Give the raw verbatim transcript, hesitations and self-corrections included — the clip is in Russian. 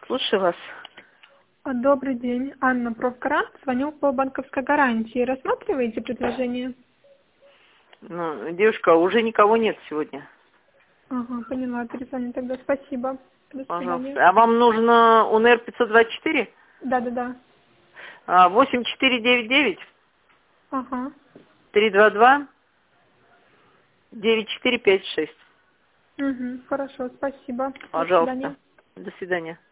Слушаю вас. Добрый день. Анна, профгарант. Звоню по банковской гарантии. Рассматриваете предложение? Ну, девушка, уже никого нет сегодня. Ага, поняла. Перезвоню тогда. Спасибо. До свидания. Пожалуйста. А вам нужно УНР пятьсот двадцать четыре? Да-да-да. А, восемь четыре девять девять Ага. три два два девять четыре пять шесть. Угу, хорошо, спасибо. До свидания. Пожалуйста. До свидания.